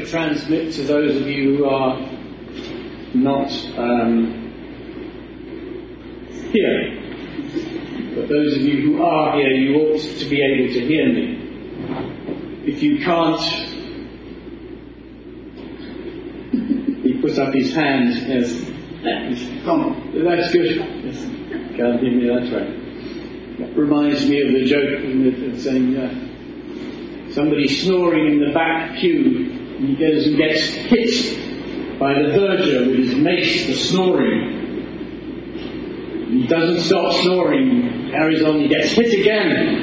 transmit to those of you who are not here. But those of you who are here, you ought to be able to hear me. If you can't, he puts up his hand. Yes. Come on. That's good. Yes. God, give me that right. That reminds me of the joke of saying somebody snoring in the back pew, and he goes and gets hit by the verger with his mace for snoring. He doesn't stop snoring, carries on, he gets hit again.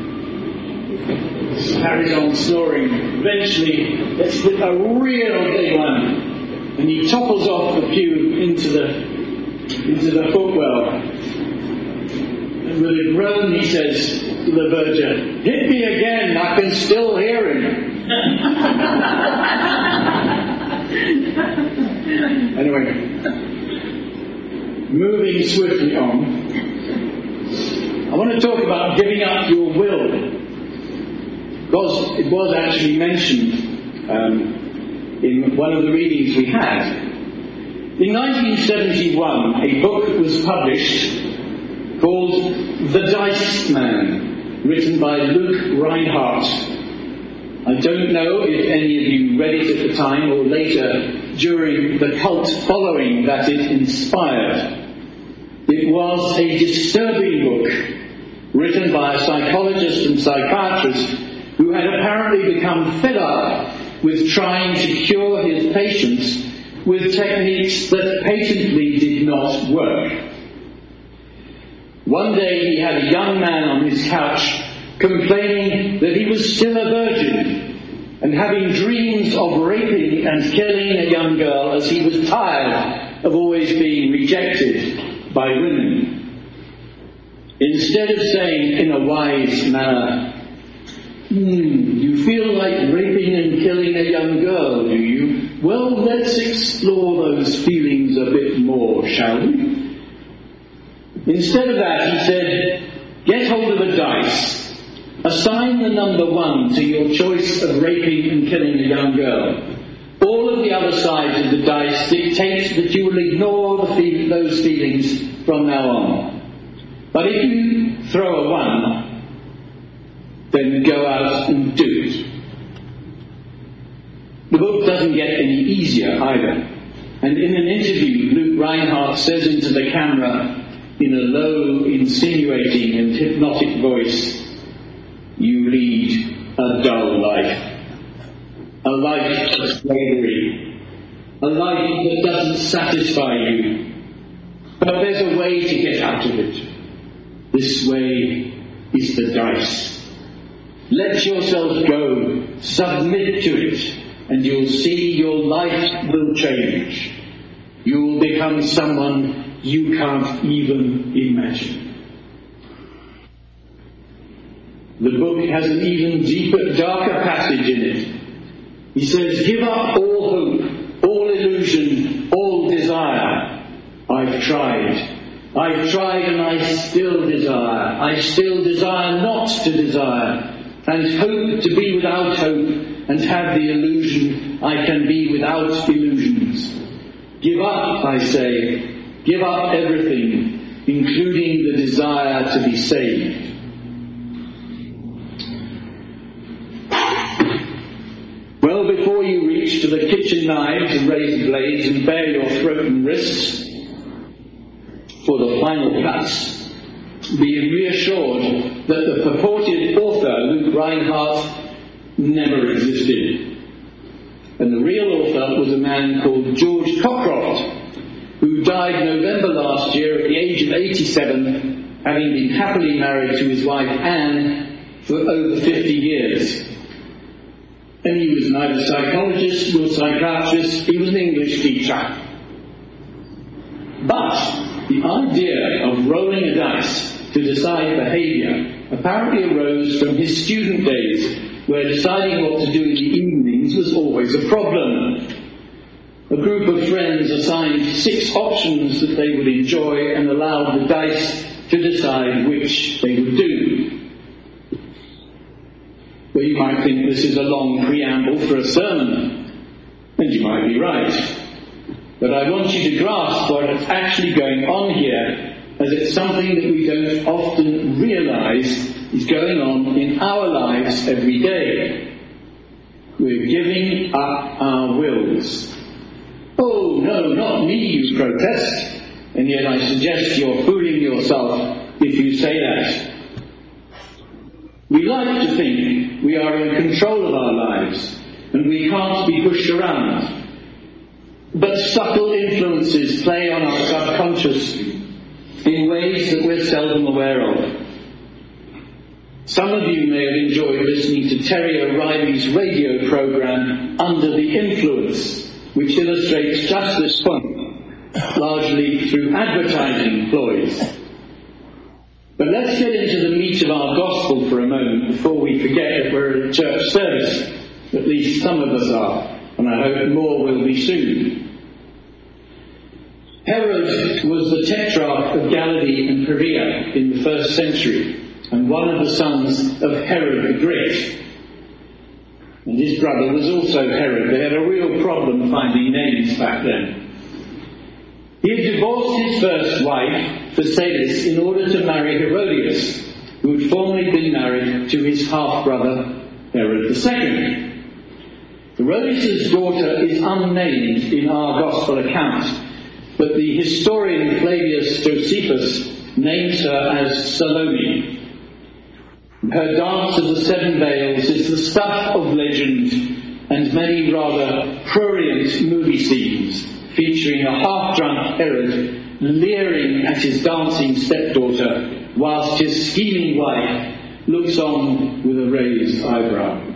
Carries on snoring. Eventually gets hit a real big one. And he topples off the pew into the footwell. And with a groan he says to the verger, "Hit me again, I can still hear him." Anyway, moving swiftly on, I want to talk about giving up your will, because it was actually mentioned in one of the readings we had. In 1971, a book was published called The Dice Man, written by Luke Reinhardt. I don't know if any of you read it at the time or later during the cult following that it inspired. It was a disturbing book written by a psychologist and psychiatrist who had apparently become fed up with trying to cure his patients with techniques that patently did not work. One day he had a young man on his couch complaining that he was still a virgin and having dreams of raping and killing a young girl as he was tired of always being rejected by women. Instead of saying in a wise manner, "You feel like raping and killing a young girl, do you? Well, let's explore those feelings a bit more, shall we?" Instead of that, he said, "Get hold of a dice. Assign the number 1 to your choice of raping and killing a young girl. All of the other sides of the dice dictate that you will ignore those feelings from now on. But if you throw a 1, then go out and do it." The book doesn't get any easier either. And in an interview, Luke Reinhardt says into the camera in a low, insinuating and hypnotic voice, "You lead a dull life. A life of slavery. A life that doesn't satisfy you. But there's a way to get out of it. This way is the dice. Let yourself go, submit to it, and you'll see your life will change. You'll become someone you can't even imagine." The book has an even deeper, darker passage in it. He says, "Give up all hope, all illusion, all desire. I've tried and I still desire. I still desire not to desire, and hope to be without hope, and have the illusion I can be without illusions. Give up, I say, give up everything, including the desire to be saved." Well, before you reach to the kitchen knives and razor blades and bare your throat and wrists for the final cuts, be reassured that the purported author, Luke Reinhardt, never existed. And the real author was a man called George Cockcroft, who died November last year at the age of 87, having been happily married to his wife Anne for over 50 years. And he was neither a psychologist nor a psychiatrist, he was an English teacher. But the idea of rolling a dice to decide behaviour apparently arose from his student days, where deciding what to do in the evenings was always a problem. A group of friends assigned 6 options that they would enjoy and allowed the dice to decide which they would do. Well, you might think this is a long preamble for a sermon, And you might be right. But I want you to grasp what is actually going on here, as it's something that we don't often realize is going on in our lives every day. We're giving up our wills. Oh, no, not me, you protest. And yet I suggest you're fooling yourself if you say that. We like to think we are in control of our lives and we can't be pushed around. But subtle influences play on our subconscious in ways that we're seldom aware of. Some of you may have enjoyed listening to Terry O'Reilly's radio program, Under the Influence, which illustrates just this point, largely through advertising ploys. But let's get into the meat of our gospel for a moment before we forget that we're at a church service. At least some of us are, and I hope more will be soon. Herod was the tetrarch of Galilee and Perea in the 1st century, and one of the sons of Herod the Great. And his brother was also Herod. They had a real problem finding names back then. He had divorced his first wife, Phasaelis, in order to marry Herodias, who had formerly been married to his half-brother, Herod II. Herodias' daughter is unnamed in our Gospel account, but the historian Flavius Josephus names her as Salome. Her dance of the 7 veils is the stuff of legend and many rather prurient movie scenes, featuring a half-drunk Herod leering at his dancing stepdaughter whilst his scheming wife looks on with a raised eyebrow.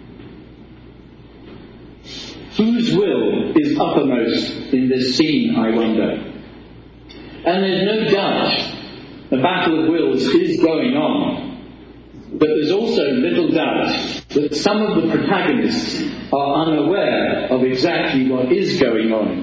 Whose will is uppermost in this scene, I wonder? And there's no doubt the battle of wills is going on, but there's also little doubt that some of the protagonists are unaware of exactly what is going on.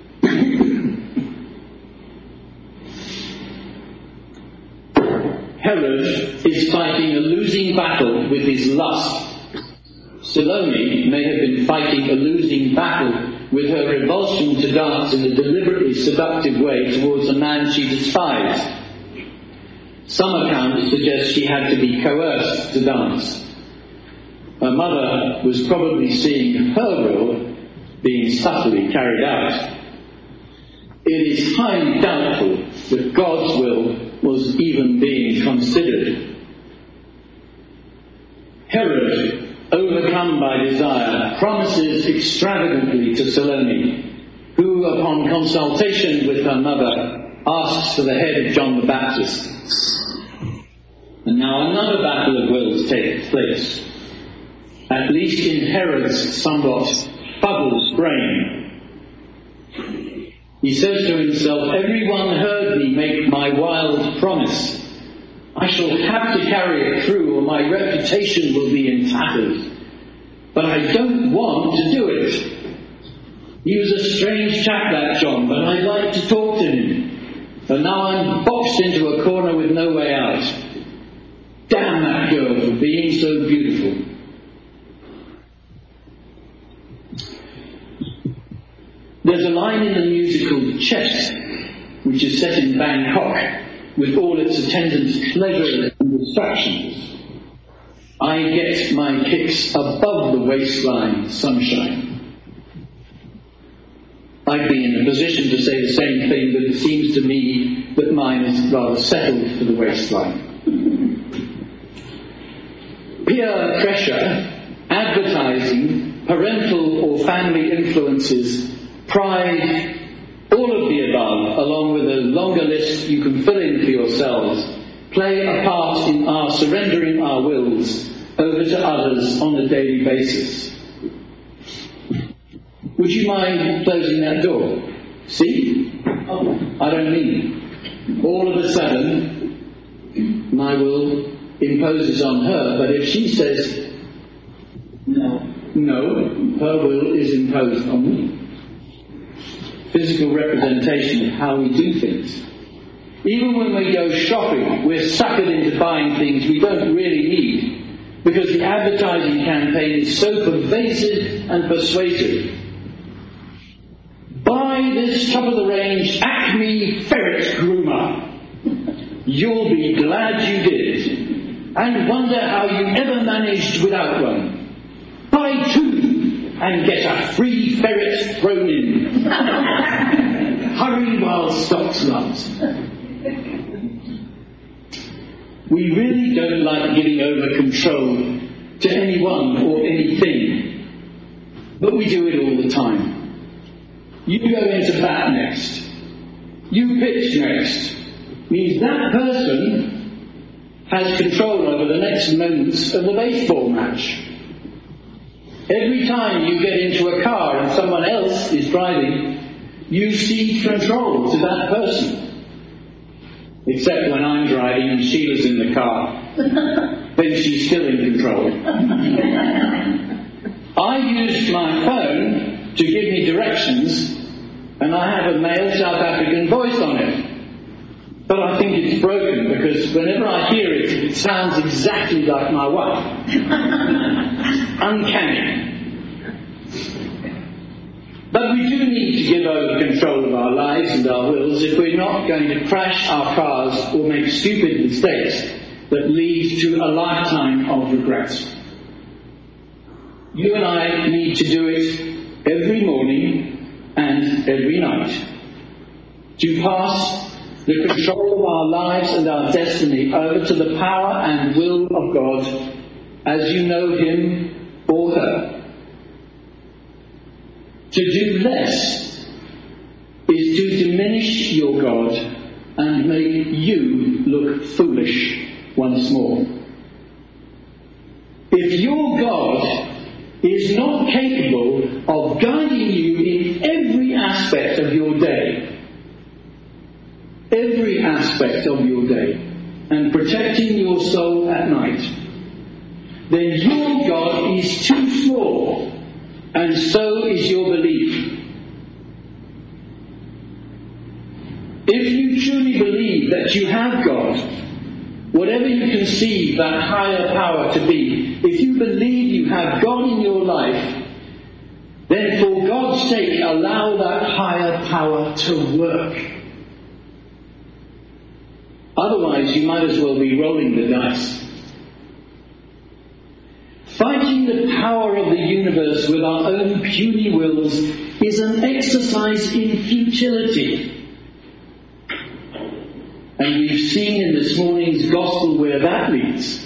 Herod is fighting a losing battle with his lust. Salome may have been fighting a losing battle with her revulsion to dance in a deliberately seductive way towards a man she despised. Some accounts suggest she had to be coerced to dance. Her mother was probably seeing her will being subtly carried out. It is highly doubtful that God's will was even being considered. Herod, overcome by desire, promises extravagantly to Salome, who, upon consultation with her mother, asks for the head of John the Baptist. And now another battle of wills takes place, at least in Herod's somewhat fuddled brain. He says to himself, "Everyone heard me make my wild promise. I shall have to carry it through or my reputation will be in tatters. But I don't want to do it. He was a strange chap, that John, but I'd like to talk to him. And now I'm boxed into a corner with no way out. Damn that girl for being so beautiful." There's a line in the musical Chess, which is set in Bangkok, with all its attendant pleasures and distractions. I get my kicks above the waistline, sunshine. I'd be in a position to say the same thing, but it seems to me that mine is rather settled for the waistline. Peer pressure, advertising, parental or family influences, pride, all of the above, along with a longer list you can fill in for yourselves, play a part in our surrendering our wills over to others on a daily basis. Would you mind closing that door? See? I don't mean it. All of a sudden, my will imposes on her, but if she says no, her will is imposed on me. Physical representation of how we do things. Even when we go shopping, we're suckered into buying things we don't really need, because the advertising campaign is so pervasive and persuasive. buy this top-of-the-range Acme ferret groomer. You'll be glad you did, and wonder how you ever managed without one. Buy two, and get a free ferret thrown in. Hurry while stocks last. We really don't like giving over control to anyone or anything, but we do it all the time. You go into bat next. You pitch next. Means that person has control over the next moments of the baseball match. Every time you get into a car and someone else is driving, you cede control to that person. Except when I'm driving and Sheila's in the car. Then she's still in control. I used my phone to give me directions, and I have a male South African voice on it. But I think it's broken because whenever I hear it, it sounds exactly like my wife. Uncanny. But we do need to give over control of our lives and our wills if we're not going to crash our cars or make stupid mistakes that lead to a lifetime of regrets. You and I need to do it every morning and every night. To pass the control of our lives and our destiny over to the power and will of God as you know him or her. To do less is to diminish your God and make you look foolish once more. If your God is not capable of guiding you in every aspect of your day, and protecting your soul at night, then your God is too small, and so is your belief. If you truly believe that you have God, whatever you conceive that higher power to be, if you believe you have God in your life, then for God's sake allow that higher power to work. Otherwise, you might as well be rolling the dice. Fighting the power of the universe with our own puny wills is an exercise in futility. And we've seen in this morning's gospel where that leads.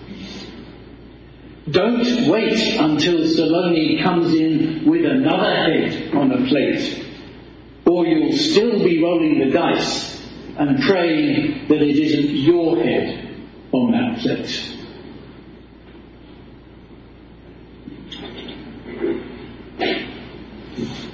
Don't wait until Salome comes in with another head on a plate, or you'll still be rolling the dice and praying that it isn't your head on that plate.